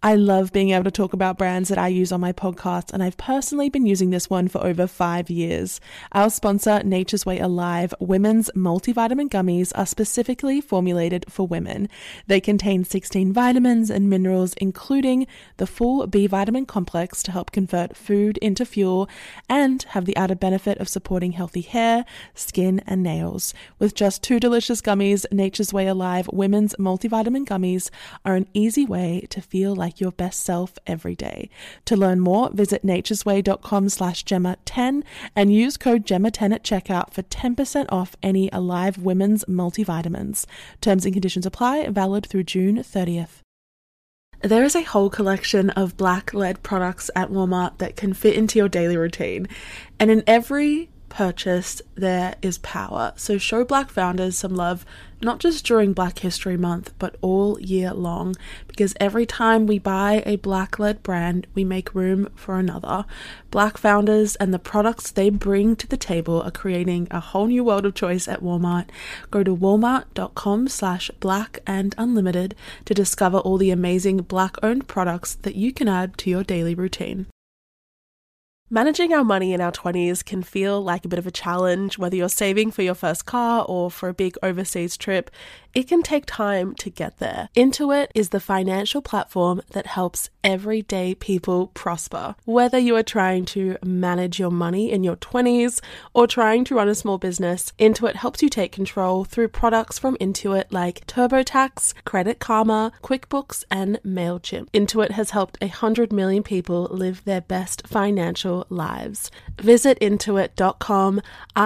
I love being able to talk about brands that I use on my podcast, and I've personally been using this one for over 5 years. Our sponsor, Nature's Way Alive, women's multivitamin gummies are specifically formulated for women. They contain 16 vitamins and minerals, including the full B vitamin complex to help convert food into fuel, and have the added benefit of supporting healthy hair, skin, and nails. With just 2 delicious gummies, Nature's Way Alive women's multivitamin gummies are an easy way to feel like your best self every day. To learn more, visit naturesway.com/Gemma10 and use code Gemma10 at checkout for 10% off any Alive women's multivitamins. Terms and conditions apply, valid through June 30th. There is a whole collection of black-led products at Walmart that can fit into your daily routine. And in every purchase, there is power. So show Black founders some love, not just during Black History Month, but all year long, because every time we buy a Black-led brand, we make room for another. Black founders and the products they bring to the table are creating a whole new world of choice at Walmart. Go to walmart.com/blackandunlimited to discover all the amazing Black-owned products that you can add to your daily routine. Managing our money in our 20s can feel like a bit of a challenge, whether you're saving for your first car or for a big overseas trip. It can take time to get there. Intuit is the financial platform that helps everyday people prosper. Whether you are trying to manage your money in your 20s or trying to run a small business, Intuit helps you take control through products from Intuit like TurboTax, Credit Karma, QuickBooks, and MailChimp. Intuit has helped 100 million people live their best financial lives. Visit intuit.com,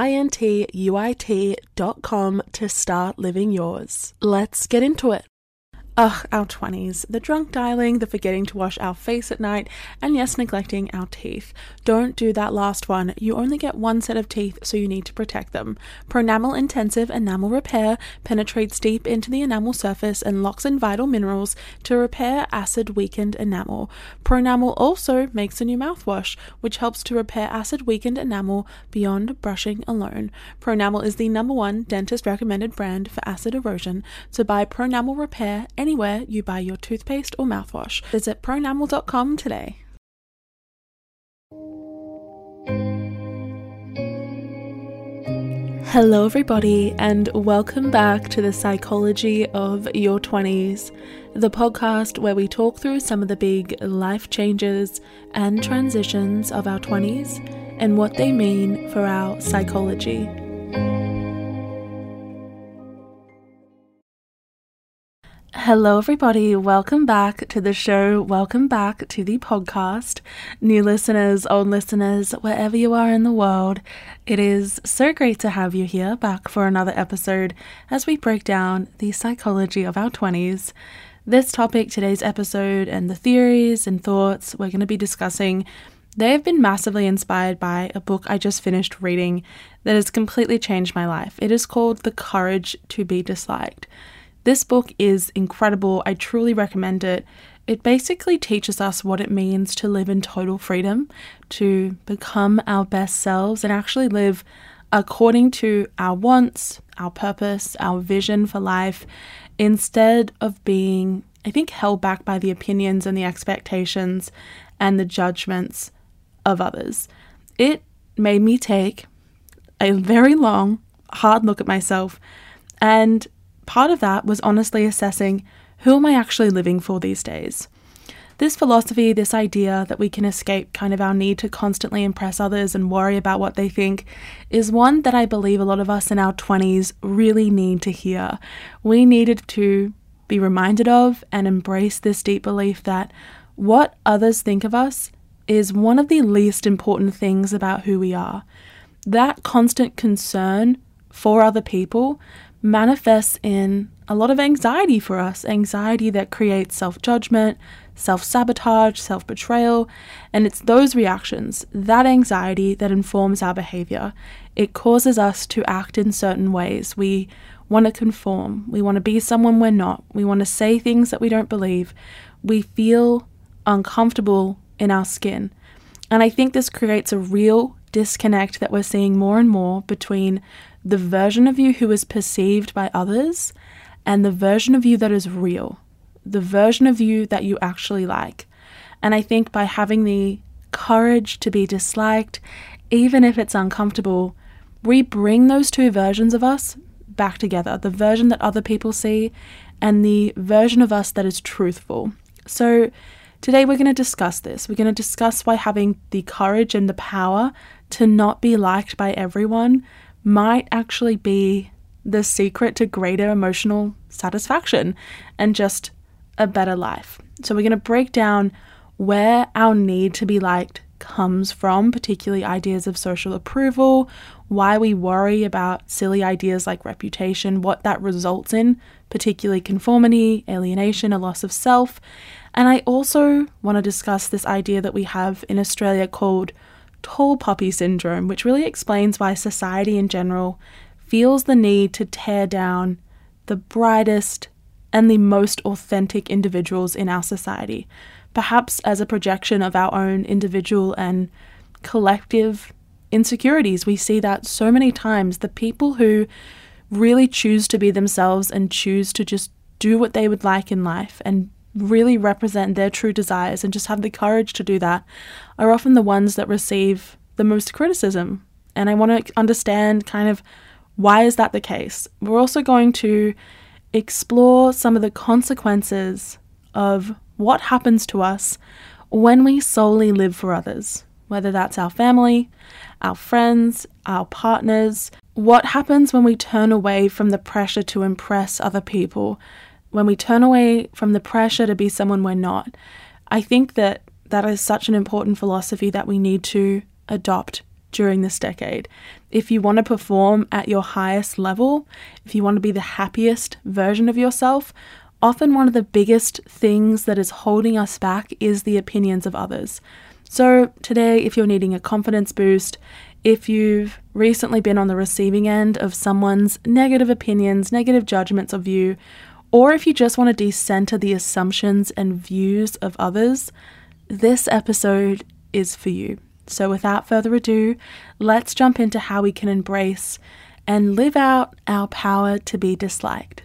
intuit.com to start living yours. Let's get into it. Ugh, our 20s. The drunk dialing, the forgetting to wash our face at night, and yes, neglecting our teeth. Don't do that last one. You only get one set of teeth, so you need to protect them. Pronamel Intensive Enamel Repair penetrates deep into the enamel surface and locks in vital minerals to repair acid-weakened enamel. Pronamel also makes a new mouthwash, which helps to repair acid-weakened enamel beyond brushing alone. Pronamel is the #1 dentist-recommended brand for acid erosion, so buy Pronamel Repair anywhere you buy your toothpaste or mouthwash. Visit pronamel.com today. Hello everybody, and welcome back to the Psychology of Your 20s, the podcast where we talk through some of the big life changes and transitions of our 20s and what they mean for our psychology. Hello everybody, welcome back to the show, welcome back to the podcast. New listeners, old listeners, wherever you are in the world, it is so great to have you here back for another episode as we break down the psychology of our 20s. This topic, today's episode, and the theories and thoughts we're going to be discussing, they have been massively inspired by a book I just finished reading that has completely changed my life. It is called The Courage to Be Disliked. This book is incredible. I truly recommend it. It basically teaches us what it means to live in total freedom, to become our best selves and actually live according to our wants, our purpose, our vision for life, instead of being, I think, held back by the opinions and the expectations and the judgments of others. It made me take a very long, hard look at myself, and part of that was honestly assessing, who am I actually living for these days? This philosophy, this idea that we can escape kind of our need to constantly impress others and worry about what they think, is one that I believe a lot of us in our 20s really need to hear. We needed to be reminded of and embrace this deep belief that what others think of us is one of the least important things about who we are. That constant concern for other people manifests in a lot of anxiety for us, anxiety that creates self-judgment, self-sabotage, self-betrayal, and it's those reactions, that anxiety, that informs our behavior. It causes us to act in certain ways. We want to conform. We want to be someone we're not. We want to say things that we don't believe. We feel uncomfortable in our skin. And I think this creates a real disconnect that we're seeing more and more between the version of you who is perceived by others and the version of you that is real. the version of you that you actually like. And I think by having the courage to be disliked, even if it's uncomfortable, we bring those two versions of us back together, the version that other people see and the version of us that is truthful. So today we're going to discuss this. We're going to discuss why having the courage and the power to not be liked by everyone might actually be the secret to greater emotional satisfaction and just a better life. So we're going to break down where our need to be liked comes from, particularly ideas of social approval, why we worry about silly ideas like reputation, what that results in, particularly conformity, alienation, a loss of self. And I also want to discuss this idea that we have in Australia called tall poppy syndrome, which really explains why society in general feels the need to tear down the brightest and the most authentic individuals in our society, perhaps as a projection of our own individual and collective insecurities. We see that so many times. The people who really choose to be themselves and choose to just do what they would like in life and really represent their true desires and just have the courage to do that are often the ones that receive the most criticism. And I want to understand kind of why is that the case. We're also going to explore some of the consequences of what happens to us when we solely live for others, whether that's our family, our friends, our partners. What happens when we turn away from the pressure to impress other people, when we turn away from the pressure to be someone we're not? I think that is such an important philosophy that we need to adopt during this decade. If you want to perform at your highest level, if you want to be the happiest version of yourself, often one of the biggest things that is holding us back is the opinions of others. So today, if you're needing a confidence boost, if you've recently been on the receiving end of someone's negative opinions, negative judgments of you, or if you just want to decenter the assumptions and views of others, this episode is for you. So without further ado, let's jump into how we can embrace and live out our power to be disliked.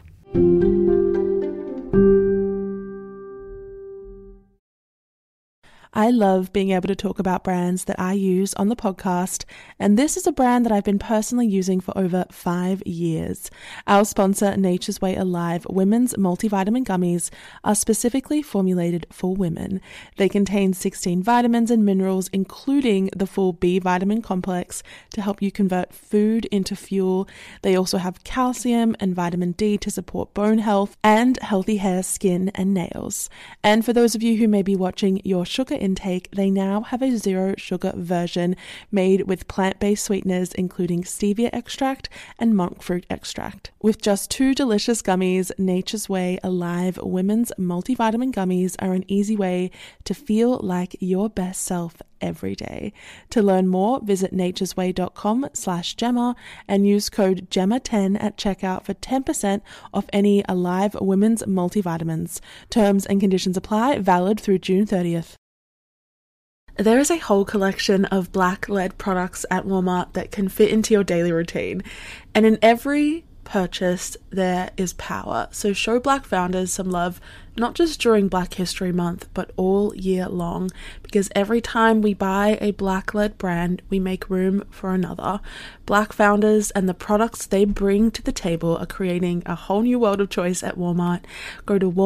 I love being able to talk about brands that I use on the podcast, and this is a brand that I've been personally using for over 5 years. Our sponsor, Nature's Way Alive Women's Multivitamin Gummies, are specifically formulated for women. They contain 16 vitamins and minerals, including the full B vitamin complex to help you convert food into fuel. They also have calcium and vitamin D to support bone health and healthy hair, skin, and nails. And for those of you who may be watching your sugar intake, they now have a 0 sugar version made with plant-based sweeteners including stevia extract and monk fruit extract. With just 2 delicious gummies, Nature's Way Alive Women's Multivitamin Gummies are an easy way to feel like your best self every day. To learn more, visit naturesway.com/Gemma and use code GEMMA10 at checkout for 10% off any Alive Women's multivitamins. Terms and conditions apply, valid through June 30th. There is a whole collection of black-led products at Walmart that can fit into your daily routine. And in every purchase, there is power. So show Black founders some love, not just during Black History Month, but all year long. Because every time we buy a Black-led brand, we make room for another. Black founders and the products they bring to the table are creating a whole new world of choice at Walmart. Go to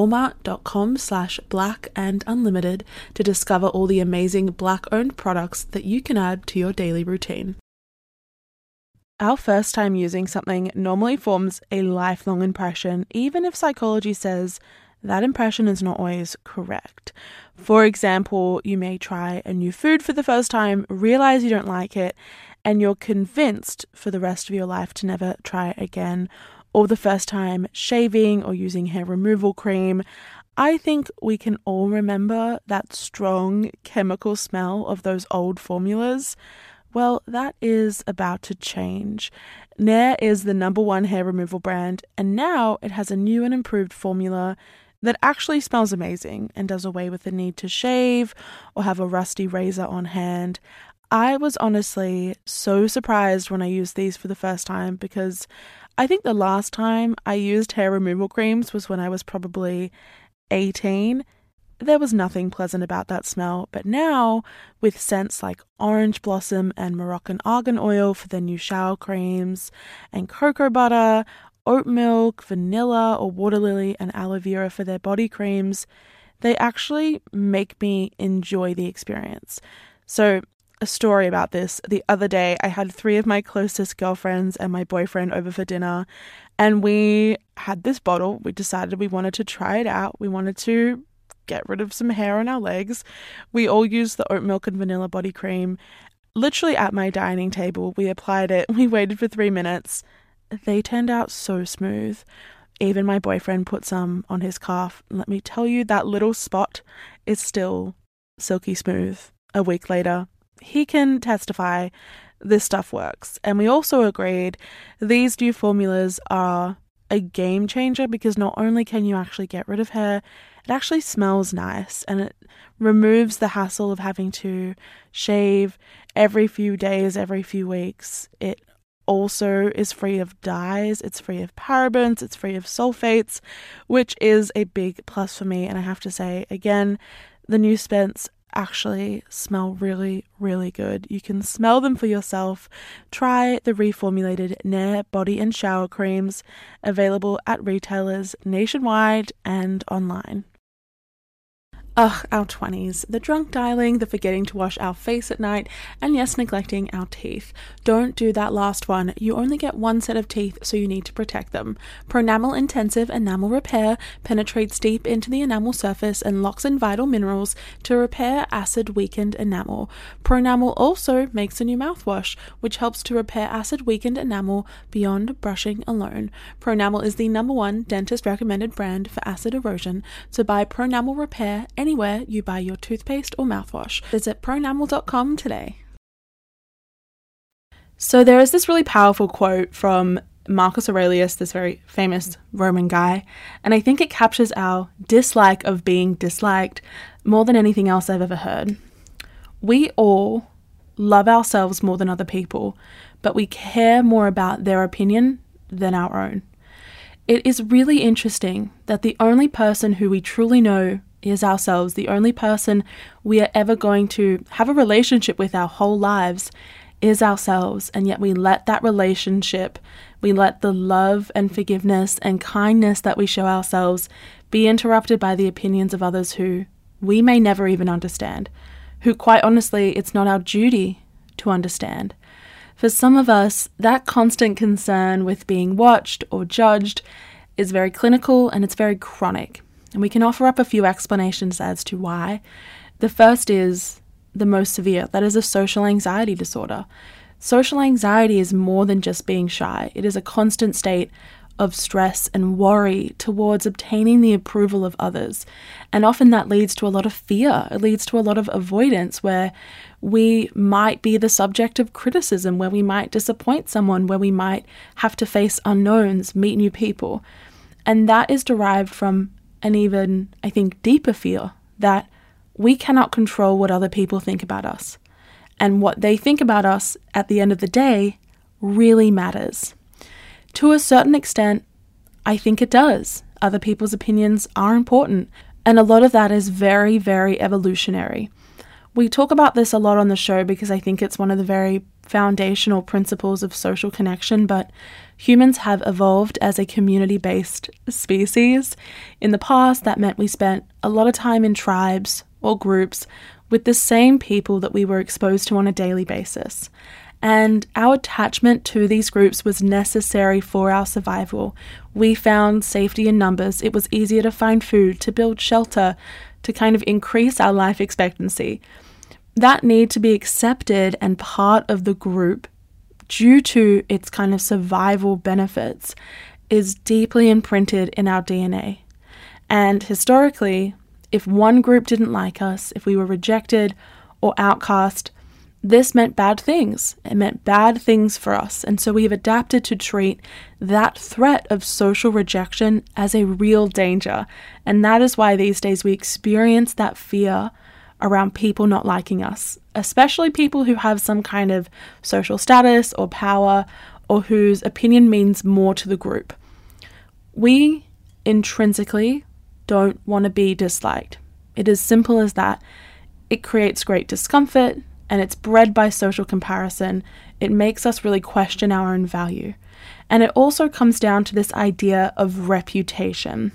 walmart.com/blackandunlimited to discover all the amazing Black-owned products that you can add to your daily routine. Our first time using something normally forms a lifelong impression, even if psychology says that impression is not always correct. For example, you may try a new food for the first time, realize you don't like it, and you're convinced for the rest of your life to never try it again. Or the first time shaving or using hair removal cream. I think we can all remember that strong chemical smell of those old formulas. Well, that is about to change. Nair is the #1 hair removal brand, and now it has a new and improved formula that actually smells amazing and does away with the need to shave or have a rusty razor on hand. I was honestly so surprised when I used these for the first time because I think the last time I used hair removal creams was when I was probably 18, there was nothing pleasant about that smell. But now, with scents like orange blossom and Moroccan argan oil for their new shower creams, and cocoa butter, oat milk, vanilla or water lily and aloe vera for their body creams, they actually make me enjoy the experience. So, a story about this. The other day, I had 3 of my closest girlfriends and my boyfriend over for dinner, and we had this bottle. We decided we wanted to try it out. We wanted to get rid of some hair on our legs. We all used the oat milk and vanilla body cream. Literally at my dining table, we applied it. We waited for 3 minutes. They turned out so smooth. Even my boyfriend put some on his calf. Let me tell you, that little spot is still silky smooth a week later. He can testify this stuff works. And we also agreed these new formulas are a game changer because not only can you actually get rid of hair, it actually smells nice and it removes the hassle of having to shave every few days, every few weeks. It also is free of dyes, it's free of parabens, it's free of sulfates, which is a big plus for me. And I have to say, again, the new scents actually smell really, really good. You can smell them for yourself. Try the reformulated Nair body and shower creams, available at retailers nationwide and online. Ugh, our 20s. The drunk dialing, the forgetting to wash our face at night, and yes, neglecting our teeth. Don't do that last one. You only get one set of teeth, so you need to protect them. Pronamel Intensive Enamel Repair penetrates deep into the enamel surface and locks in vital minerals to repair acid-weakened enamel. Pronamel also makes a new mouthwash, which helps to repair acid-weakened enamel beyond brushing alone. Pronamel is the #1 dentist-recommended brand for acid erosion, so buy Pronamel Repair anywhere you buy your toothpaste or mouthwash. Visit pronamel.com today. So there is this really powerful quote from Marcus Aurelius, this very famous Roman guy, and I think it captures our dislike of being disliked more than anything else I've ever heard. We all love ourselves more than other people, but we care more about their opinion than our own. It is really interesting that the only person who we truly know is ourselves. The only person we are ever going to have a relationship with our whole lives is ourselves, and yet we let that relationship, we let the love and forgiveness and kindness that we show ourselves be interrupted by the opinions of others who we may never even understand, who quite honestly it's not our duty to understand. For some of us, that constant concern with being watched or judged is very clinical and it's very chronic. And we can offer up a few explanations as to why. The first is the most severe. That is a social anxiety disorder. Social anxiety is more than just being shy. It is a constant state of stress and worry towards obtaining the approval of others. And often that leads to a lot of fear. It leads to a lot of avoidance where we might be the subject of criticism, where we might disappoint someone, where we might have to face unknowns, meet new people. And that is derived from an even, I think, deeper fear that we cannot control what other people think about us. And what they think about us at the end of the day really matters. To a certain extent, I think it does. Other people's opinions are important. And a lot of that is very, very evolutionary. We talk about this a lot on the show because I think it's one of the very foundational principles of social connection, but humans have evolved as a community-based species. In the past, that meant we spent a lot of time in tribes or groups with the same people that we were exposed to on a daily basis. And our attachment to these groups was necessary for our survival. We found safety in numbers. It was easier to find food, to build shelter, to kind of increase our life expectancy. That need to be accepted and part of the group due to its kind of survival benefits is deeply imprinted in our DNA. And historically, if one group didn't like us, if we were rejected or outcast, this meant bad things. It meant bad things for us. And so we've adapted to treat that threat of social rejection as a real danger. And that is why these days we experience that fear around people not liking us, especially people who have some kind of social status or power or whose opinion means more to the group. We intrinsically don't want to be disliked. It is simple as that. It creates great discomfort, and it's bred by social comparison. It makes us really question our own value. And it also comes down to this idea of reputation.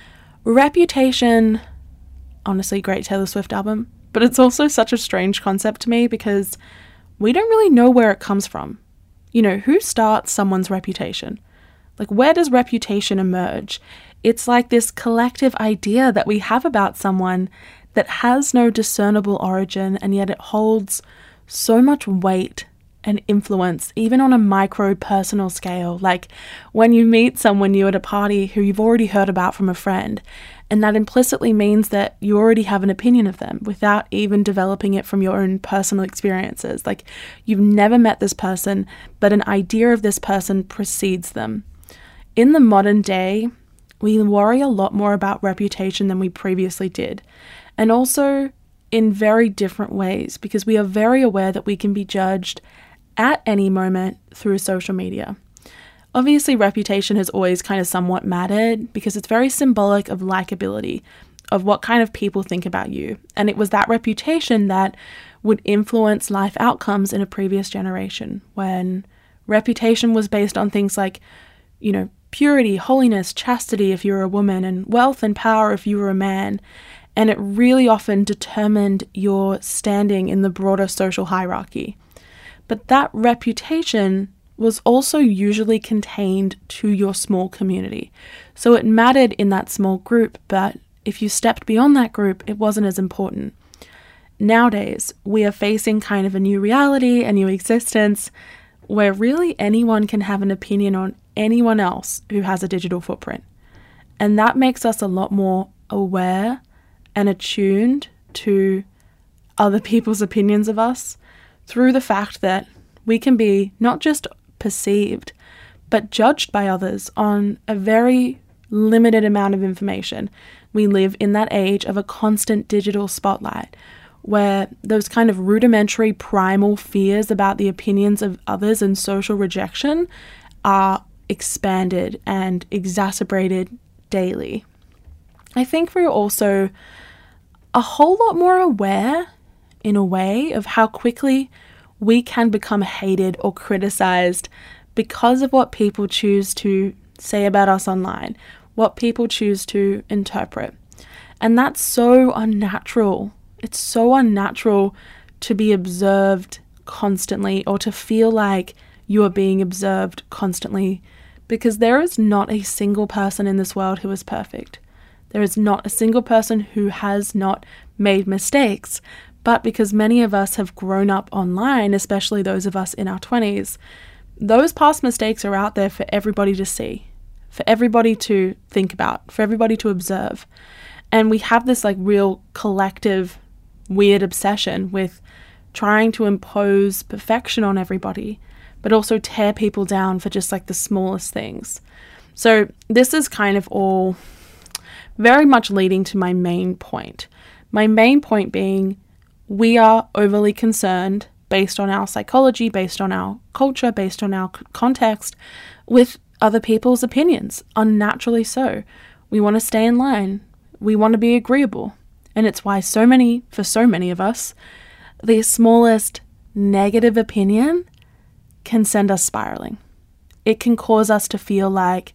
Reputation, honestly, great Taylor Swift album, but it's also such a strange concept to me because we don't really know where it comes from. You know, who starts someone's reputation? Like, where does reputation emerge? It's like this collective idea that we have about someone that has no discernible origin, and yet it holds so much weight and influence, even on a micro personal scale. Like when you meet someone new at a party who you've already heard about from a friend, and that implicitly means that you already have an opinion of them without even developing it from your own personal experiences. Like you've never met this person, but an idea of this person precedes them. In the modern day, we worry a lot more about reputation than we previously did. And also in very different ways, because we are very aware that we can be judged at any moment through social media. Obviously, reputation has always kind of somewhat mattered because it's very symbolic of likability, of what kind of people think about you. And it was that reputation that would influence life outcomes in a previous generation, when reputation was based on things like, you know, purity, holiness, chastity if you were a woman, and wealth and power if you were a man. And it really often determined your standing in the broader social hierarchy. But that reputation was also usually contained to your small community. So it mattered in that small group, but if you stepped beyond that group, it wasn't as important. Nowadays, we are facing kind of a new reality, a new existence, where really anyone can have an opinion on anyone else who has a digital footprint. And that makes us a lot more aware and attuned to other people's opinions of us through the fact that we can be not just perceived, but judged by others on a very limited amount of information. We live in that age of a constant digital spotlight, where those kind of rudimentary primal fears about the opinions of others and social rejection are expanded and exacerbated daily. I think we're also a whole lot more aware, in a way, of how quickly we can become hated or criticized because of what people choose to say about us online, what people choose to interpret. And that's so unnatural. It's so unnatural to be observed constantly, or to feel like you are being observed constantly, because there is not a single person in this world who is perfect. There is not a single person who has not made mistakes. But because many of us have grown up online, especially those of us in our 20s, those past mistakes are out there for everybody to see, for everybody to think about, for everybody to observe. And we have this like real collective weird obsession with trying to impose perfection on everybody, but also tear people down for just like the smallest things. So this is kind of all very much leading to my main point. My main point being, we are overly concerned, based on our psychology, based on our culture, based on our context, with other people's opinions, unnaturally so. We want to stay in line. We want to be agreeable. And it's why for so many of us, the smallest negative opinion can send us spiraling. It can cause us to feel like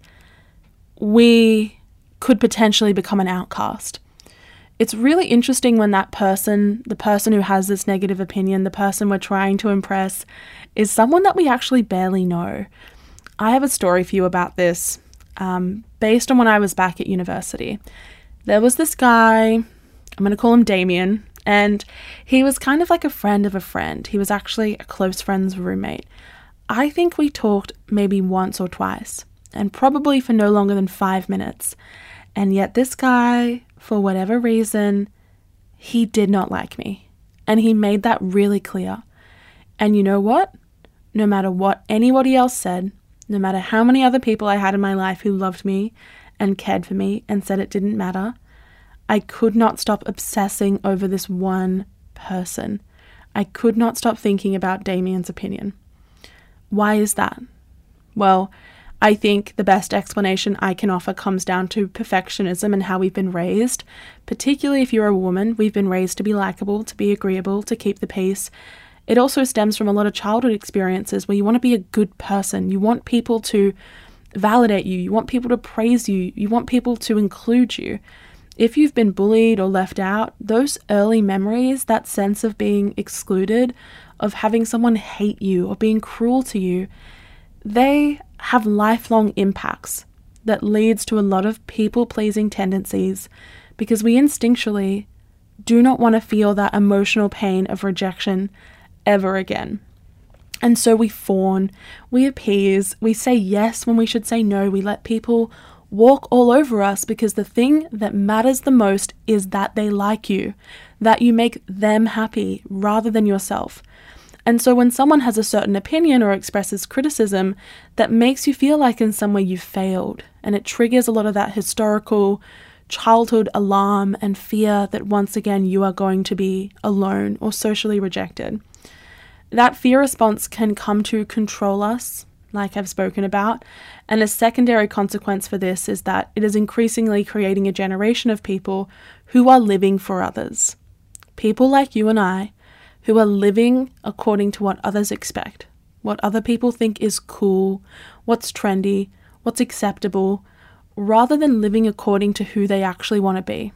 we could potentially become an outcast. It's really interesting when that person, the person who has this negative opinion, the person we're trying to impress, is someone that we actually barely know. I have a story for you about this, based on when I was back at university. There was this guy, I'm going to call him Damien, and he was kind of like a friend of a friend. He was actually a close friend's roommate. I think we talked maybe once or twice, and probably for no longer than 5 minutes. And yet this guy, for whatever reason, he did not like me. And he made that really clear. And you know what? No matter what anybody else said, no matter how many other people I had in my life who loved me and cared for me and said it didn't matter, I could not stop obsessing over this one person. I could not stop thinking about Damien's opinion. Why is that? Well, I think the best explanation I can offer comes down to perfectionism and how we've been raised. Particularly if you're a woman, we've been raised to be likable, to be agreeable, to keep the peace. It also stems from a lot of childhood experiences where you want to be a good person. You want people to validate you. You want people to praise you. You want people to include you. If you've been bullied or left out, those early memories, that sense of being excluded, of having someone hate you or being cruel to you, they have lifelong impacts that leads to a lot of people-pleasing tendencies because we instinctually do not want to feel that emotional pain of rejection ever again. And so we fawn, we appease, we say yes when we should say no, we let people walk all over us because the thing that matters the most is that they like you, that you make them happy rather than yourself. And so when someone has a certain opinion or expresses criticism, that makes you feel like in some way you failed, and it triggers a lot of that historical childhood alarm and fear that once again you are going to be alone or socially rejected. That fear response can come to control us, like I've spoken about, and a secondary consequence for this is that it is increasingly creating a generation of people who are living for others. People like you and I, who are living according to what others expect, what other people think is cool, what's trendy, what's acceptable, rather than living according to who they actually want to be.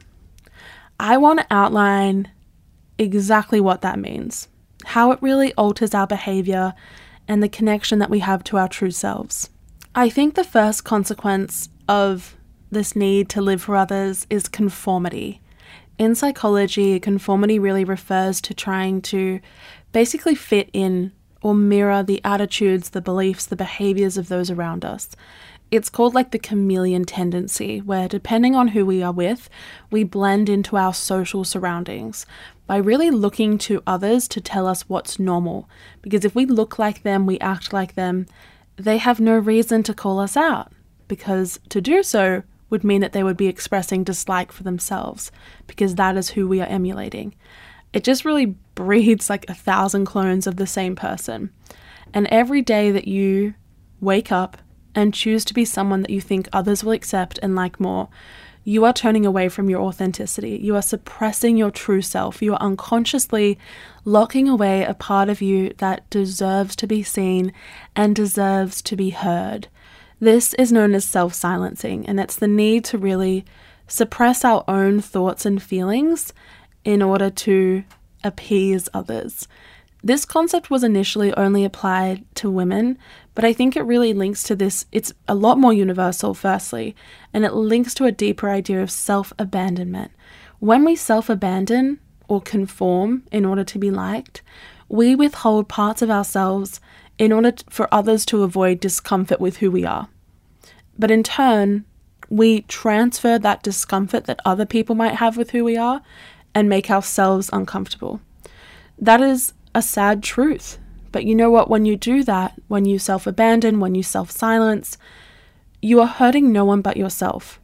I want to outline exactly what that means, how it really alters our behavior and the connection that we have to our true selves. I think the first consequence of this need to live for others is conformity. In psychology, conformity really refers to trying to basically fit in or mirror the attitudes, the beliefs, the behaviors of those around us. It's called like the chameleon tendency, where depending on who we are with, we blend into our social surroundings by really looking to others to tell us what's normal. Because if we look like them, we act like them, they have no reason to call us out, because to do so would mean that they would be expressing dislike for themselves, because that is who we are emulating. It just really breeds like 1,000 clones of the same person. And every day that you wake up and choose to be someone that you think others will accept and like more, you are turning away from your authenticity. You are suppressing your true self. You are unconsciously locking away a part of you that deserves to be seen and deserves to be heard. This is known as self-silencing, and it's the need to really suppress our own thoughts and feelings in order to appease others. This concept was initially only applied to women, but I think it really links to this. It's a lot more universal, firstly, and it links to a deeper idea of self-abandonment. When we self-abandon or conform in order to be liked, we withhold parts of ourselves in order for others to avoid discomfort with who we are. But in turn, we transfer that discomfort that other people might have with who we are and make ourselves uncomfortable. That is a sad truth. But you know what? When you do that, when you self-abandon, when you self-silence, you are hurting no one but yourself.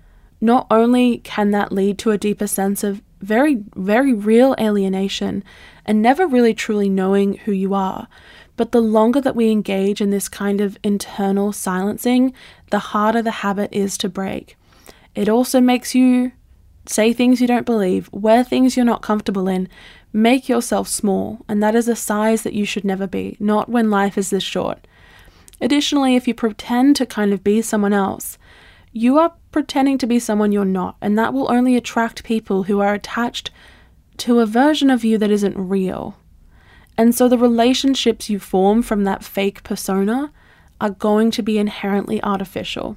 Not only can that lead to a deeper sense of very, very real alienation and never really truly knowing who you are, but the longer that we engage in this kind of internal silencing, the harder the habit is to break. It also makes you say things you don't believe, wear things you're not comfortable in, make yourself small, and that is a size that you should never be, not when life is this short. Additionally, if you pretend to kind of be someone else, you are pretending to be someone you're not, and that will only attract people who are attached to a version of you that isn't real. And so the relationships you form from that fake persona are going to be inherently artificial.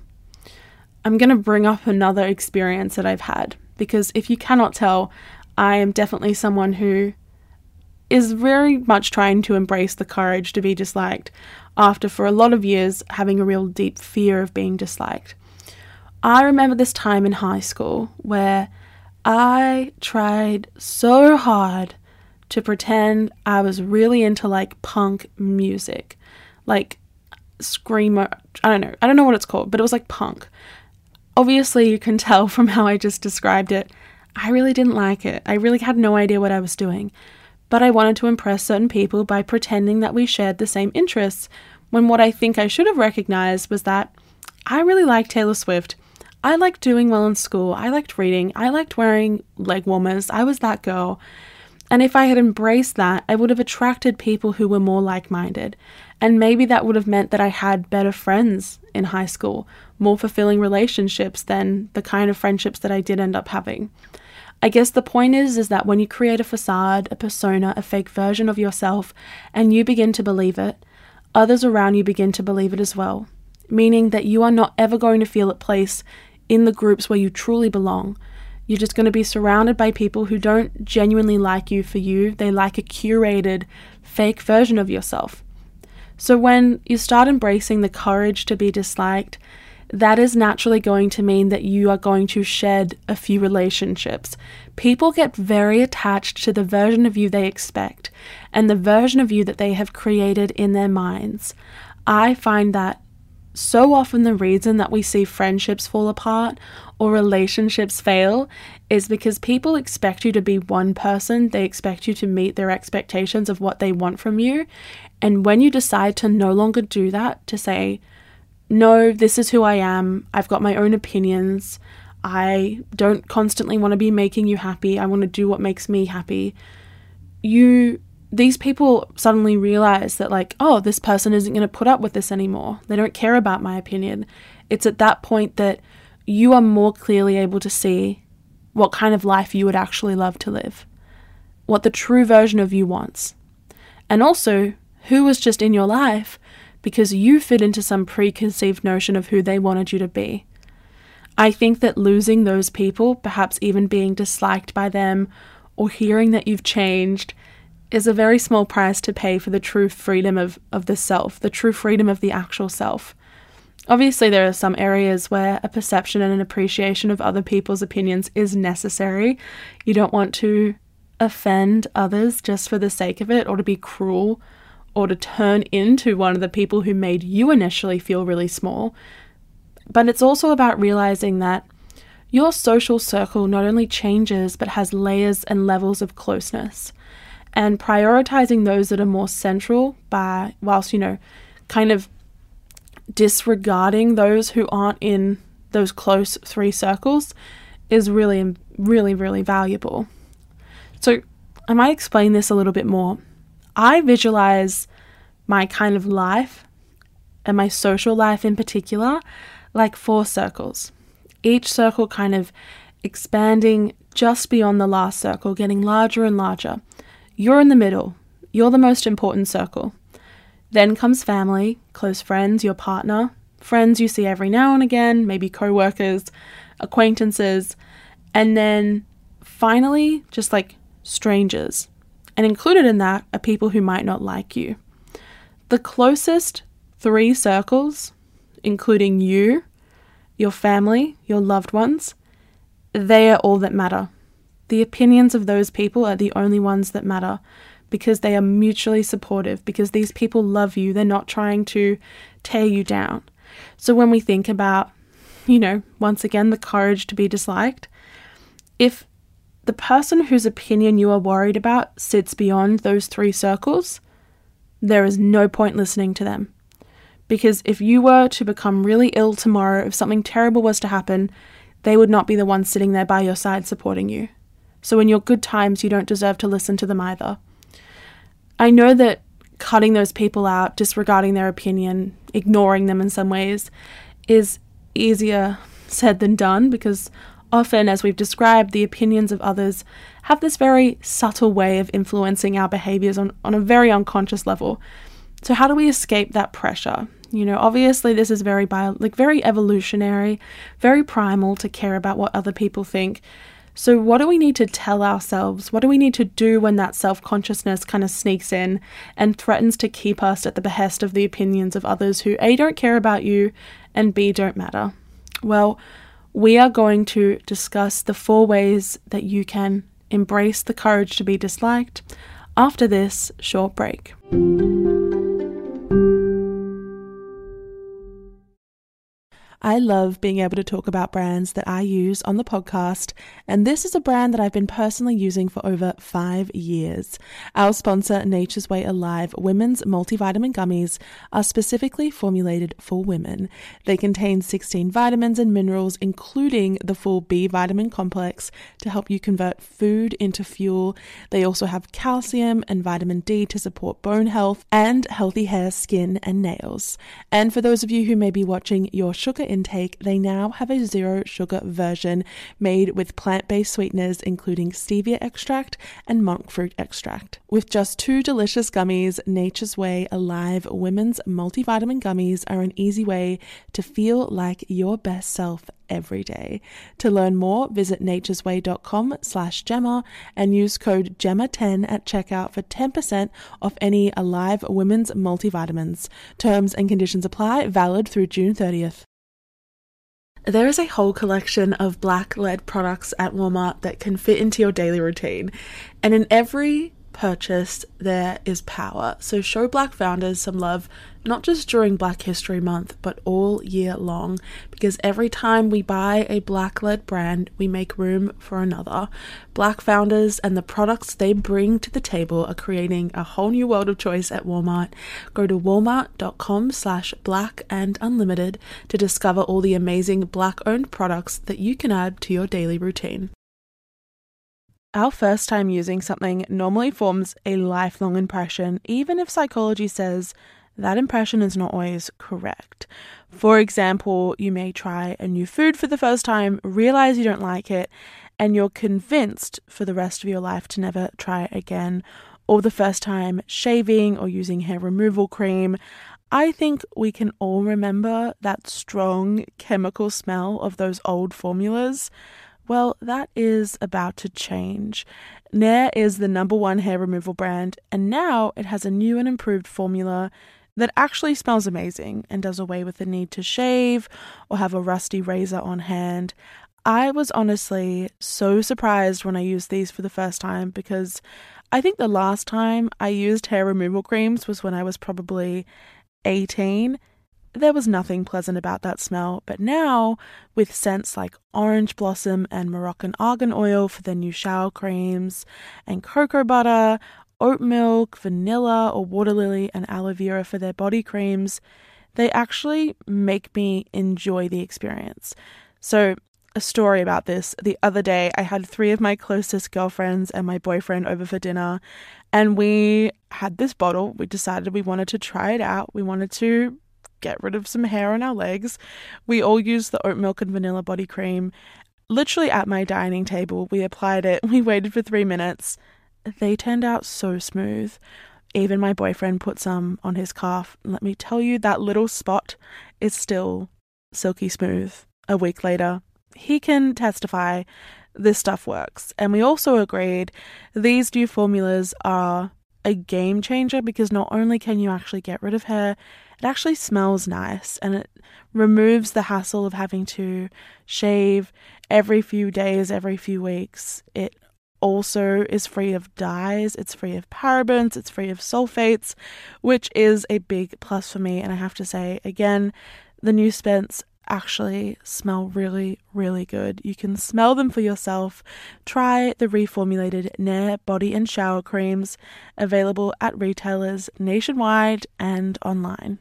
I'm going to bring up another experience that I've had, because if you cannot tell, I am definitely someone who is very much trying to embrace the courage to be disliked after, for a lot of years, having a real deep fear of being disliked. I remember this time in high school where I tried so hard to pretend I was really into like punk music, like screamer, I don't know what it's called, but it was like punk. Obviously you can tell from how I just described it, I really didn't like it. I really had no idea what I was doing, but I wanted to impress certain people by pretending that we shared the same interests, when what I think I should have recognized was that I really like Taylor Swift. I liked doing well in school. I liked reading. I liked wearing leg warmers. I was that girl. And if I had embraced that, I would have attracted people who were more like-minded. And maybe that would have meant that I had better friends in high school, more fulfilling relationships than the kind of friendships that I did end up having. I guess the point is that when you create a facade, a persona, a fake version of yourself, and you begin to believe it, others around you begin to believe it as well, meaning that you are not ever going to feel at place in the groups where you truly belong. You're just going to be surrounded by people who don't genuinely like you for you. They like a curated, fake version of yourself. So when you start embracing the courage to be disliked, that is naturally going to mean that you are going to shed a few relationships. People get very attached to the version of you they expect and the version of you that they have created in their minds. I find that so often the reason that we see friendships fall apart or relationships fail is because people expect you to be one person. They expect you to meet their expectations of what they want from you. And when you decide to no longer do that, to say, no, this is who I am, I've got my own opinions, I don't constantly want to be making you happy, I want to do what makes me happy, these people suddenly realize that like, oh, this person isn't going to put up with this anymore. They don't care about my opinion. It's at that point that you are more clearly able to see what kind of life you would actually love to live, what the true version of you wants, and also who was just in your life because you fit into some preconceived notion of who they wanted you to be. I think that losing those people, perhaps even being disliked by them or hearing that you've changed, is a very small price to pay for the true freedom of the self, the true freedom of the actual self. Obviously, there are some areas where a perception and an appreciation of other people's opinions is necessary. You don't want to offend others just for the sake of it, or to be cruel, or to turn into one of the people who made you initially feel really small. But it's also about realizing that your social circle not only changes, but has layers and levels of closeness. And prioritizing those that are more central whilst, kind of disregarding those who aren't in those close three circles is really, really, really valuable. So I might explain this a little bit more. I visualize my kind of life, and my social life in particular, like 4 circles. Each circle kind of expanding just beyond the last circle, getting larger and larger. You're in the middle. You're the most important circle. Then comes family, close friends, your partner, friends you see every now and again, maybe co-workers, acquaintances, and then finally just like strangers. And included in that are people who might not like you. The closest 3 circles, including you, your family, your loved ones, they are all that matter. The opinions of those people are the only ones that matter because they are mutually supportive, because these people love you. They're not trying to tear you down. So when we think about, once again, the courage to be disliked, if the person whose opinion you are worried about sits beyond those 3 circles, there is no point listening to them. Because if you were to become really ill tomorrow, if something terrible was to happen, they would not be the ones sitting there by your side supporting you. So in your good times, you don't deserve to listen to them either. I know that cutting those people out, disregarding their opinion, ignoring them in some ways, is easier said than done because often, as we've described, the opinions of others have this very subtle way of influencing our behaviors on a very unconscious level. So how do we escape that pressure? Obviously this is very evolutionary, very primal to care about what other people think. So what do we need to tell ourselves? What do we need to do when that self-consciousness kind of sneaks in and threatens to keep us at the behest of the opinions of others who A, don't care about you, and B, don't matter? Well, we are going to discuss the 4 ways that you can embrace the courage to be disliked after this short break. I love being able to talk about brands that I use on the podcast, and this is a brand that I've been personally using for over 5 years. Our sponsor, Nature's Way Alive Women's Multivitamin Gummies, are specifically formulated for women. They contain 16 vitamins and minerals, including the full B vitamin complex, to help you convert food into fuel. They also have calcium and vitamin D to support bone health and healthy hair, skin, and nails. And for those of you who may be watching your sugar intake, they now have a zero sugar version made with plant-based sweeteners, including stevia extract and monk fruit extract. With just 2 delicious gummies, Nature's Way Alive Women's Multivitamin Gummies are an easy way to feel like your best self every day. To learn more, visit naturesway.com/Gemma and use code GEMMA10 at checkout for 10% off any Alive Women's multivitamins. Terms and conditions apply, valid through June 30th. There is a whole collection of black lead products at Walmart that can fit into your daily routine. And in every purchase, there is power. So show Black founders some love, not just during Black History Month, but all year long, because every time we buy a black lead brand, we make room for another. Black founders and the products they bring to the table are creating a whole new world of choice at Walmart. Go to walmart.com/blackandunlimited to discover all the amazing Black-owned products that you can add to your daily routine. Our first time using something normally forms a lifelong impression, even if psychology says that impression is not always correct. For example, you may try a new food for the first time, realize you don't like it, and you're convinced for the rest of your life to never try it again. Or the first time shaving or using hair removal cream. I think we can all remember that strong chemical smell of those old formulas. Well, that is about to change. Nair is the #1 hair removal brand, and now it has a new and improved formula that actually smells amazing and does away with the need to shave or have a rusty razor on hand. I was honestly so surprised when I used these for the first time, because I think the last time I used hair removal creams was when I was probably 18. There was nothing pleasant about that smell, but now, with scents like orange blossom and Moroccan argan oil for their new shower creams, and cocoa butter, oat milk, vanilla or water lily and aloe vera for their body creams, they actually make me enjoy the experience. So, a story about this. The other day, I had 3 of my closest girlfriends and my boyfriend over for dinner, and we had this bottle. We decided we wanted to try it out. We wanted to get rid of some hair on our legs. We all used the oat milk and vanilla body cream. Literally at my dining table, we applied it. We waited for 3 minutes. They turned out so smooth. Even my boyfriend put some on his calf. Let me tell you, that little spot is still silky smooth a week later. He can testify this stuff works. And we also agreed these new formulas are a game changer, because not only can you actually get rid of hair, it actually smells nice, and it removes the hassle of having to shave every few days, every few weeks. It also is free of dyes, it's free of parabens, it's free of sulfates, which is a big plus for me. And I have to say, again, the new scents actually smell really, really good. You can smell them for yourself. Try the reformulated Nair body and shower creams, available at retailers nationwide and online.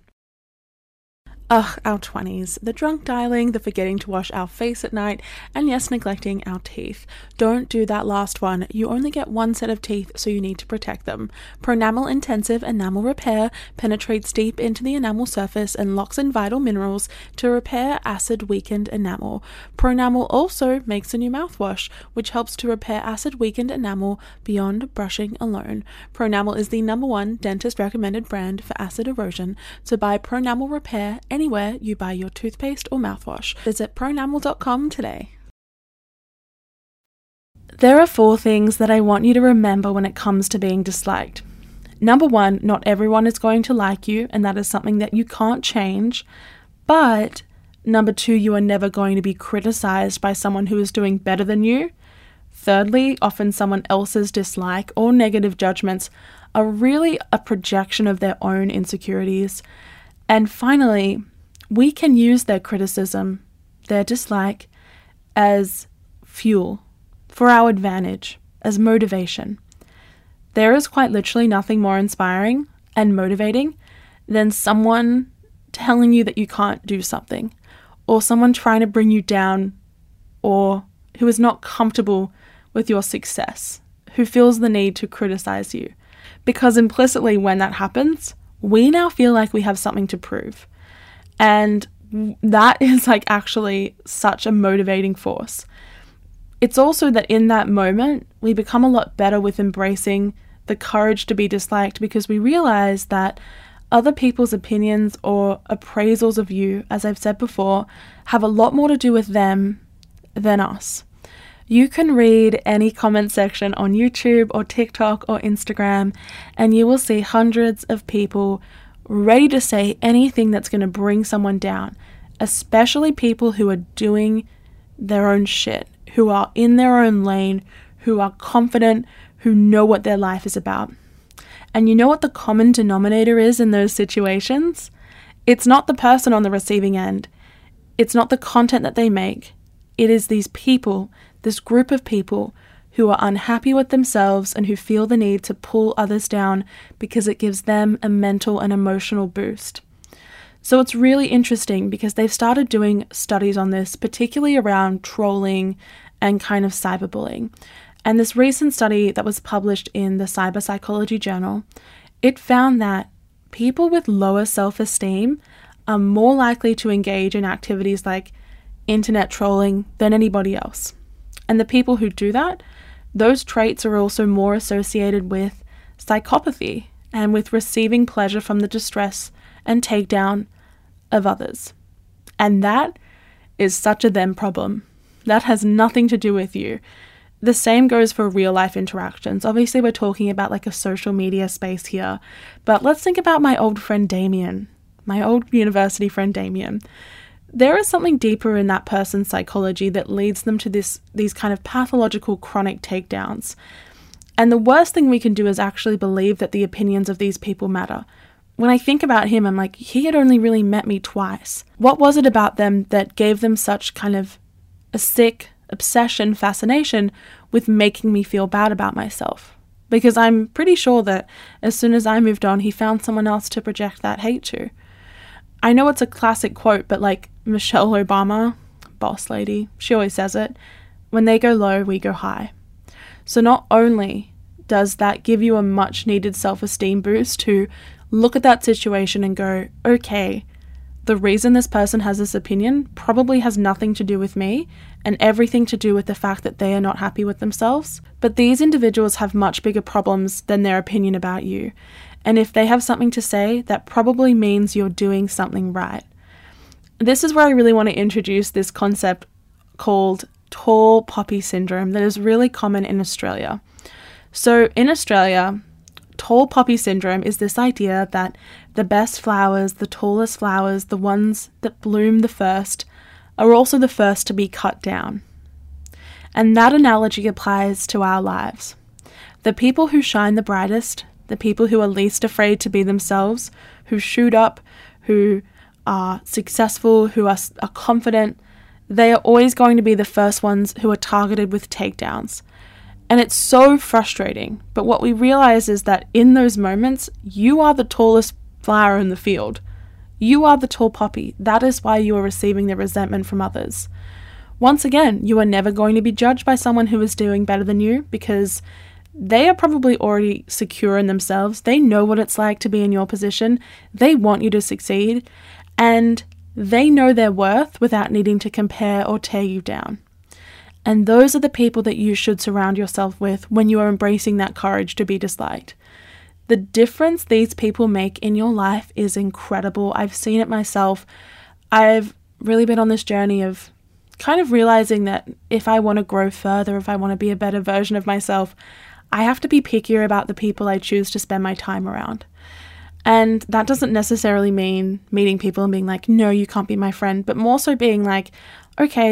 Ugh, our 20s. The drunk dialing, the forgetting to wash our face at night, and yes, neglecting our teeth. Don't do that last one. You only get 1 set of teeth, so you need to protect them. Pronamel Intensive Enamel Repair penetrates deep into the enamel surface and locks in vital minerals to repair acid-weakened enamel. Pronamel also makes a new mouthwash, which helps to repair acid-weakened enamel beyond brushing alone. Pronamel is the #1 dentist-recommended brand for acid erosion, so buy Pronamel Repair anywhere you buy your toothpaste or mouthwash. Visit pronamel.com today. There are 4 things that I want you to remember when it comes to being disliked. #1, not everyone is going to like you, and that is something that you can't change. But #2, you are never going to be criticized by someone who is doing better than you. Thirdly, often someone else's dislike or negative judgments are really a projection of their own insecurities. And finally, we can use their criticism, their dislike, as fuel for our advantage, as motivation. There is quite literally nothing more inspiring and motivating than someone telling you that you can't do something, or someone trying to bring you down, or who is not comfortable with your success, who feels the need to criticize you. Because implicitly when that happens, we now feel like we have something to prove. And that is like actually such a motivating force. It's also that in that moment, we become a lot better with embracing the courage to be disliked, because we realize that other people's opinions or appraisals of you, as I've said before, have a lot more to do with them than us. You can read any comment section on YouTube or TikTok or Instagram, and you will see hundreds of people ready to say anything that's going to bring someone down, especially people who are doing their own shit, who are in their own lane, who are confident, who know what their life is about. And you know what the common denominator is in those situations? It's not the person on the receiving end. It's not the content that they make. It is these people, this group of people who are unhappy with themselves and who feel the need to pull others down because it gives them a mental and emotional boost. So it's really interesting because they've started doing studies on this, particularly around trolling and kind of cyberbullying. And this recent study that was published in the Cyber Psychology Journal, it found that people with lower self-esteem are more likely to engage in activities like internet trolling than anybody else. And the people who do that, those traits are also more associated with psychopathy and with receiving pleasure from the distress and takedown of others. And that is such a them problem. That has nothing to do with you. The same goes for real life interactions. Obviously, we're talking about like a social media space here, but let's think about my old friend Damien, my old university friend Damien. There is something deeper in that person's psychology that leads them to these kind of pathological chronic takedowns. And the worst thing we can do is actually believe that the opinions of these people matter. When I think about him, I'm like, he had only really met me twice. What was it about them that gave them such kind of a sick obsession, fascination with making me feel bad about myself? Because I'm pretty sure that as soon as I moved on, he found someone else to project that hate to. I know it's a classic quote, but like Michelle Obama, boss lady, she always says it, when they go low, we go high. So not only does that give you a much needed self-esteem boost to look at that situation and go, okay, the reason this person has this opinion probably has nothing to do with me and everything to do with the fact that they are not happy with themselves. But these individuals have much bigger problems than their opinion about you. And if they have something to say, that probably means you're doing something right. This is where I really want to introduce this concept called tall poppy syndrome that is really common in Australia. So in Australia, tall poppy syndrome is this idea that the best flowers, the tallest flowers, the ones that bloom the first, are also the first to be cut down. And that analogy applies to our lives. The people who shine the brightest, the people who are least afraid to be themselves, who shoot up, who are successful, who are confident, they are always going to be the first ones who are targeted with takedowns. And it's so frustrating. But what we realize is that in those moments, you are the tallest flower in the field. You are the tall poppy. That is why you are receiving the resentment from others. Once again, you are never going to be judged by someone who is doing better than you because they are probably already secure in themselves. They know what it's like to be in your position. They want you to succeed. And they know their worth without needing to compare or tear you down. And those are the people that you should surround yourself with when you are embracing that courage to be disliked. The difference these people make in your life is incredible. I've seen it myself. I've really been on this journey of kind of realizing that if I want to grow further, if I want to be a better version of myself, I have to be pickier about the people I choose to spend my time around. And that doesn't necessarily mean meeting people and being like, no, you can't be my friend, but more so being like, okay,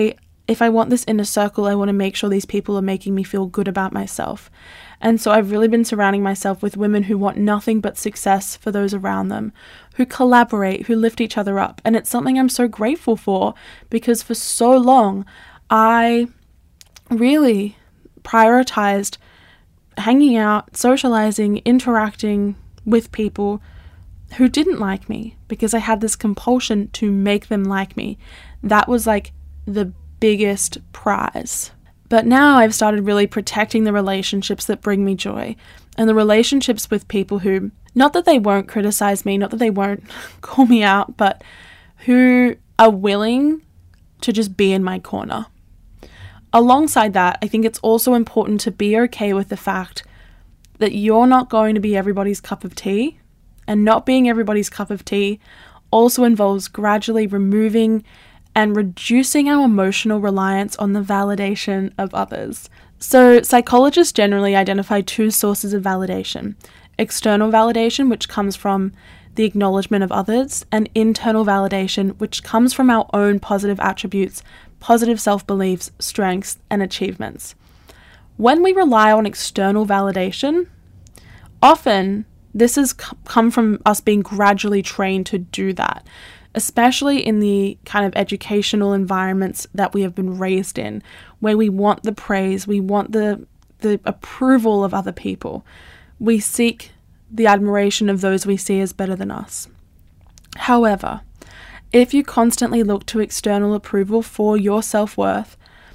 if I want this inner circle, I want to make sure these people are making me feel good about myself. And so I've really been surrounding myself with women who want nothing but success for those around them, who collaborate, who lift each other up. And it's something I'm so grateful for, because for so long, I really prioritized hanging out, socializing, interacting with people who didn't like me, because I had this compulsion to make them like me. That was like the biggest prize. But now I've started really protecting the relationships that bring me joy, and the relationships with people who, not that they won't criticize me, not that they won't call me out, but who are willing to just be in my corner. Alongside that, I think it's also important to be okay with the fact that you're not going to be everybody's cup of tea, and not being everybody's cup of tea also involves gradually removing and reducing our emotional reliance on the validation of others. So psychologists generally identify two sources of validation: external validation, which comes from the acknowledgement of others, and internal validation, which comes from our own positive attributes, positive self-beliefs, strengths, and achievements. When we rely on external validation, often this has come from us being gradually trained to do that, especially in the kind of educational environments that we have been raised in, where we want the praise, we want the approval of other people. We seek the admiration of those we see as better than us. However, if you constantly look to external approval for your self-worth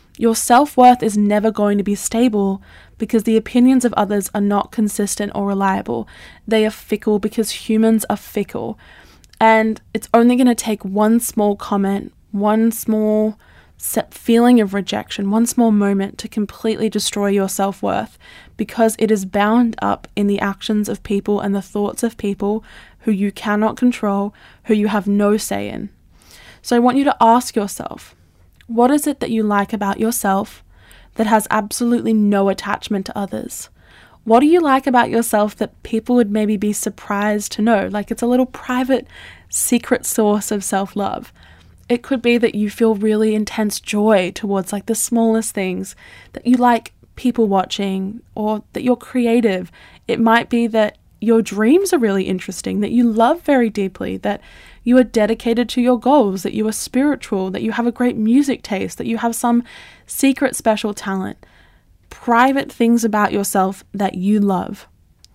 is never going to be stable, because the opinions of others are not consistent or reliable. They are fickle, because humans are fickle. And it's only going to take one small comment, one small feeling of rejection, one small moment to completely destroy your self-worth, because it is bound up in the actions of people and the thoughts of people who you cannot control, who you have no say in. So I want you to ask yourself, what is it that you like about yourself that has absolutely no attachment to others? What do you like about yourself that people would maybe be surprised to know? Like, it's a little private, secret source of self-love. It could be that you feel really intense joy towards like the smallest things, that you like people watching, or that you're creative. It might be that your dreams are really interesting, that you love very deeply, that you are dedicated to your goals, that you are spiritual, that you have a great music taste, that you have some secret special talent. Private things about yourself that you love.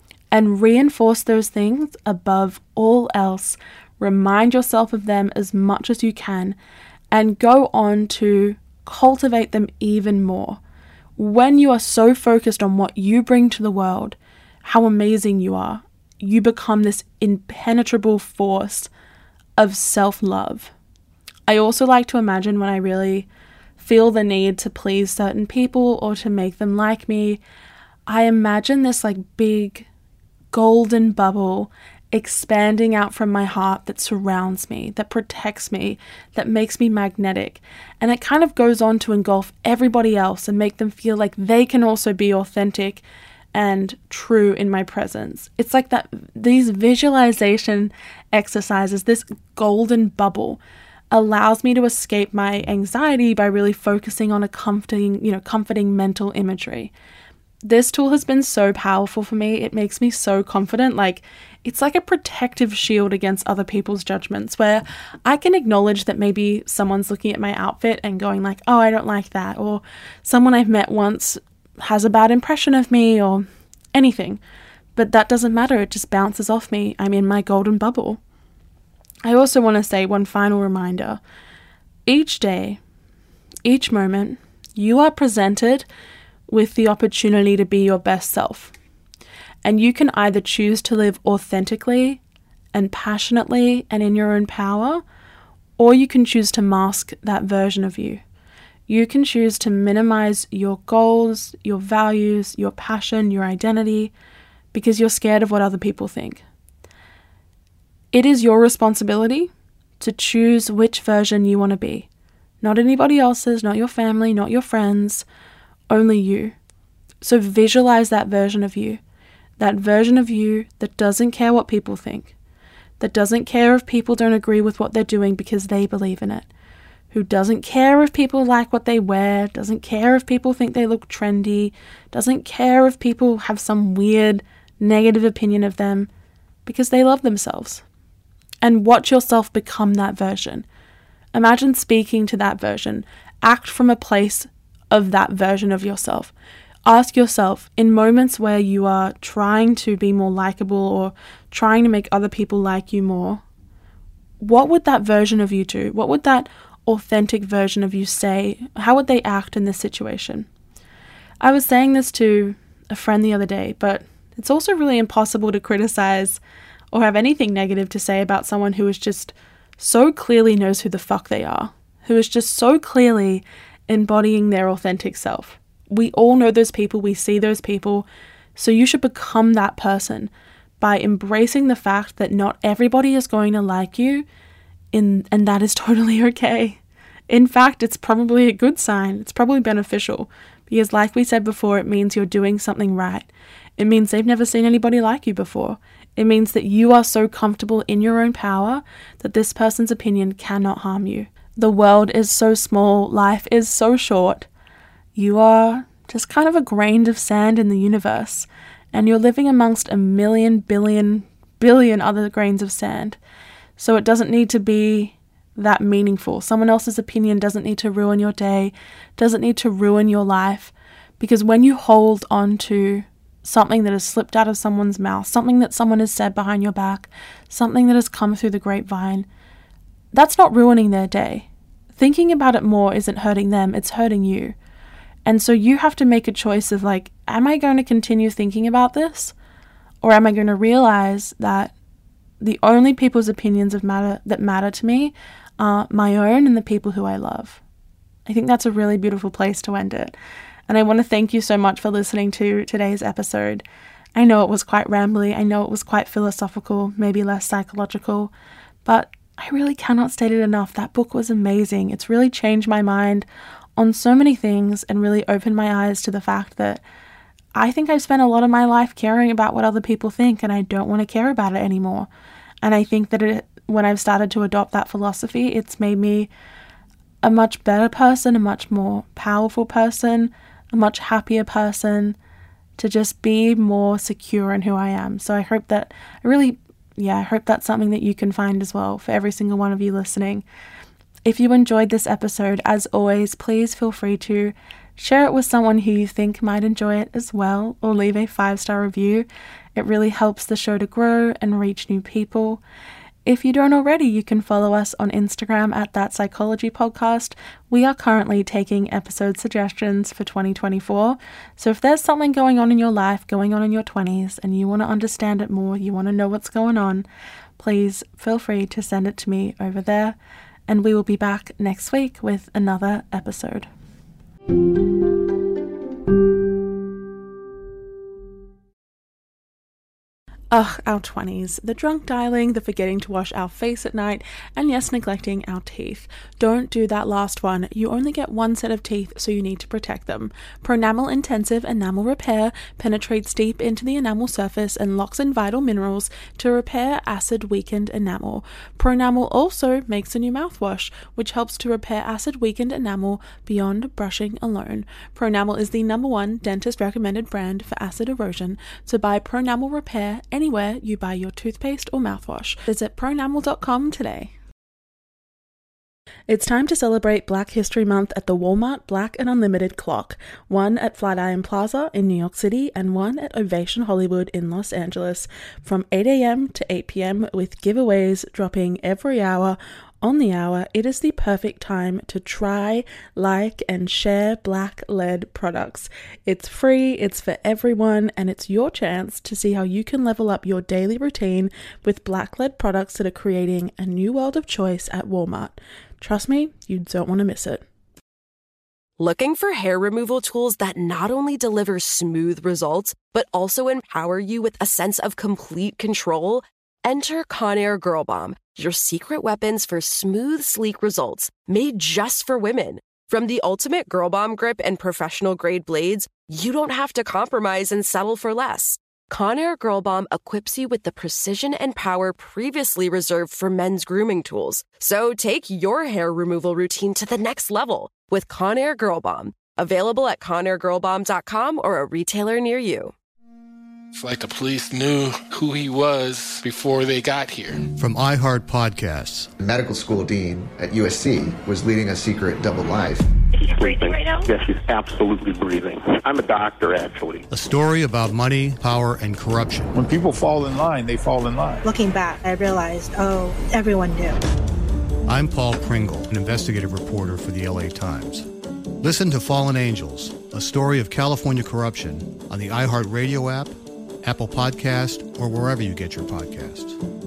And reinforce those things above all else. Remind yourself of them as much as you can, and go on to cultivate them even more. When you are so focused on what you bring to the world, how amazing you are, you become this impenetrable force of self-love. I also like to imagine when I really feel the need to please certain people or to make them like me, I imagine this like big golden bubble expanding out from my heart that surrounds me, that protects me, that makes me magnetic. And it kind of goes on to engulf everybody else and make them feel like they can also be authentic and true in my presence. It's like that, these visualization exercises, this golden bubble allows me to escape my anxiety by really focusing on a comforting mental imagery. This tool has been so powerful for me. It makes me so confident. Like, it's like a protective shield against other people's judgments, where I can acknowledge that maybe someone's looking at my outfit and going like, oh, I don't like that. Or someone I've met once has a bad impression of me, or anything. But that doesn't matter. It just bounces off me. I'm in my golden bubble. I also want to say one final reminder. Each day, each moment, you are presented with the opportunity to be your best self. And you can either choose to live authentically and passionately and in your own power, or you can choose to mask that version of you. You can choose to minimize your goals, your values, your passion, your identity, because you're scared of what other people think. It is your responsibility to choose which version you want to be. Not anybody else's, not your family, not your friends, only you. So visualize that version of you that doesn't care what people think, that doesn't care if people don't agree with what they're doing because they believe in it, who doesn't care if people like what they wear, doesn't care if people think they look trendy, doesn't care if people have some weird negative opinion of them, because they love themselves. And watch yourself become that version. Imagine speaking to that version. Act from a place of that version of yourself. Ask yourself, in moments where you are trying to be more likable or trying to make other people like you more, what would that version of you do? What would that authentic version of you say? How would they act in this situation? I was saying this to a friend the other day, but it's also really impossible to criticize or have anything negative to say about someone who is just so clearly knows who the fuck they are, who is just so clearly embodying their authentic self. We all know those people, we see those people, so you should become that person by embracing the fact that not everybody is going to like you, and that is totally okay. In fact, it's probably a good sign. It's probably beneficial because, like we said before, it means you're doing something right. It means they've never seen anybody like you before. It means that you are so comfortable in your own power that this person's opinion cannot harm you. The world is so small, life is so short. You are just kind of a grain of sand in the universe, and you're living amongst a million, billion other grains of sand. So it doesn't need to be that meaningful. Someone else's opinion doesn't need to ruin your day, doesn't need to ruin your life, because when you hold on to something that has slipped out of someone's mouth, something that someone has said behind your back, something that has come through the grapevine, that's not ruining their day. Thinking about it more isn't hurting them, it's hurting you. And so you have to make a choice of like, am I going to continue thinking about this? Or am I going to realize that the only people's opinions that matter to me are my own and the people who I love? I think that's a really beautiful place to end it. And I want to thank you so much for listening to today's episode. I know it was quite rambly. I know it was quite philosophical, maybe less psychological, but I really cannot state it enough. That book was amazing. It's really changed my mind on so many things and really opened my eyes to the fact that I think I've spent a lot of my life caring about what other people think, and I don't want to care about it anymore. And I think that when I've started to adopt that philosophy, it's made me a much better person, a much more powerful person, a much happier person, to just be more secure in who I am. So I hope that, I hope that's something that you can find as well for every single one of you listening. If you enjoyed this episode, as always, please feel free to share it with someone who you think might enjoy it as well, or leave a 5-star review. It really helps the show to grow and reach new people. If you don't already, you can follow us on Instagram at That Psychology Podcast. We are currently taking episode suggestions for 2024. So if there's something going on in your life, going on in your 20s, and you want to understand it more, you want to know what's going on, please feel free to send it to me over there. And we will be back next week with another episode. Ugh, our 20s. The drunk dialing, the forgetting to wash our face at night, and yes, neglecting our teeth. Don't do that last one. You only get one set of teeth, so you need to protect them. Pronamel Intensive Enamel Repair penetrates deep into the enamel surface and locks in vital minerals to repair acid-weakened enamel. Pronamel also makes a new mouthwash, which helps to repair acid-weakened enamel beyond brushing alone. Pronamel is the #1 dentist-recommended brand for acid erosion, so buy Pronamel Repair anywhere you buy your toothpaste or mouthwash. Visit pronamel.com today. It's time to celebrate Black History Month at the Walmart Black and Unlimited Clock, one at Flatiron Plaza in New York City and one at Ovation Hollywood in Los Angeles, from 8 a.m. to 8 p.m. with giveaways dropping every hour. On the hour, it is the perfect time to try, like, and share Black-led products. It's free, it's for everyone, and it's your chance to see how you can level up your daily routine with Black-led products that are creating a new world of choice at Walmart. Trust me, you don't want to miss it. Looking for hair removal tools that not only deliver smooth results, but also empower you with a sense of complete control? Enter Conair Girl Bomb, your secret weapons for smooth, sleek results, made just for women. From the ultimate Girl Bomb grip and professional-grade blades, you don't have to compromise and settle for less. Conair Girl Bomb equips you with the precision and power previously reserved for men's grooming tools. So take your hair removal routine to the next level with Conair Girl Bomb. Available at ConairGirlBomb.com or a retailer near you. It's like the police knew who he was before they got here. From iHeart Podcasts. The medical school dean at USC was leading a secret double life. Is she breathing right now? Yes, she's absolutely breathing. I'm a doctor, actually. A story about money, power, and corruption. When people fall in line, they fall in line. Looking back, I realized, everyone knew. I'm Paul Pringle, an investigative reporter for the LA Times. Listen to Fallen Angels, a story of California corruption on the iHeartRadio app, Apple Podcast, or wherever you get your podcasts.